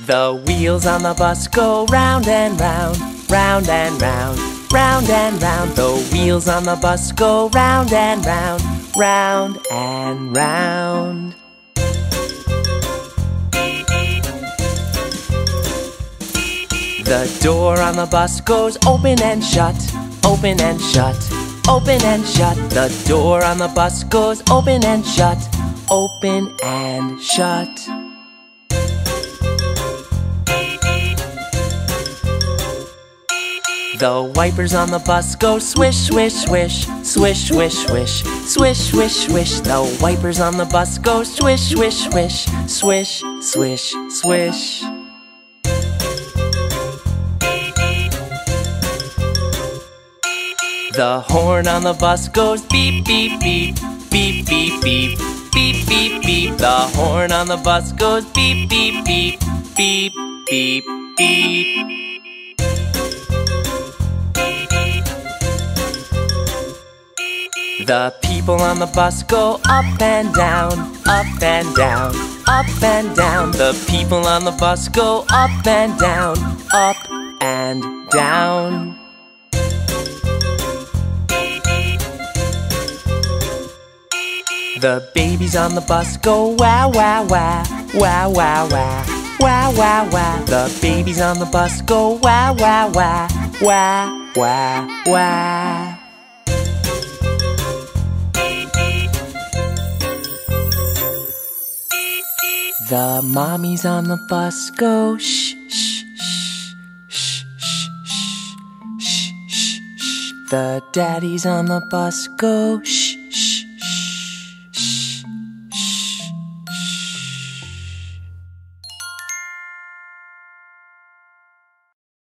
The wheels on the bus go round and round, round and round, round and round. The wheels on the bus go round and round, round and round. The door on the bus goes open and shut, open and shut, open and shut. The door on the bus goes open and shut, open and shut. The wipers on the bus go swish, swish, swish, swish, swish, swish, swish, swish, swish. The wipers on the bus go swish, swish, swish, swish, swish, swish. The horn on the bus goes beep, beep, beep, beep, beep, beep, beep, beep, beep. The horn on the bus goes beep, beep, beep, beep, beep, beep. The people on the bus go up and down, up and down, up and down. The people on the bus go up and down, up and down. The babies on the bus go wah, wah, wah, wah, wah, wah, wah, wah, wah. The babies on the bus go wah, wah, wah, wah, wah, wah. The mommies on the bus go shh, shh, shh, shh, shh, shh, shh, shh. The daddies on the bus go shh.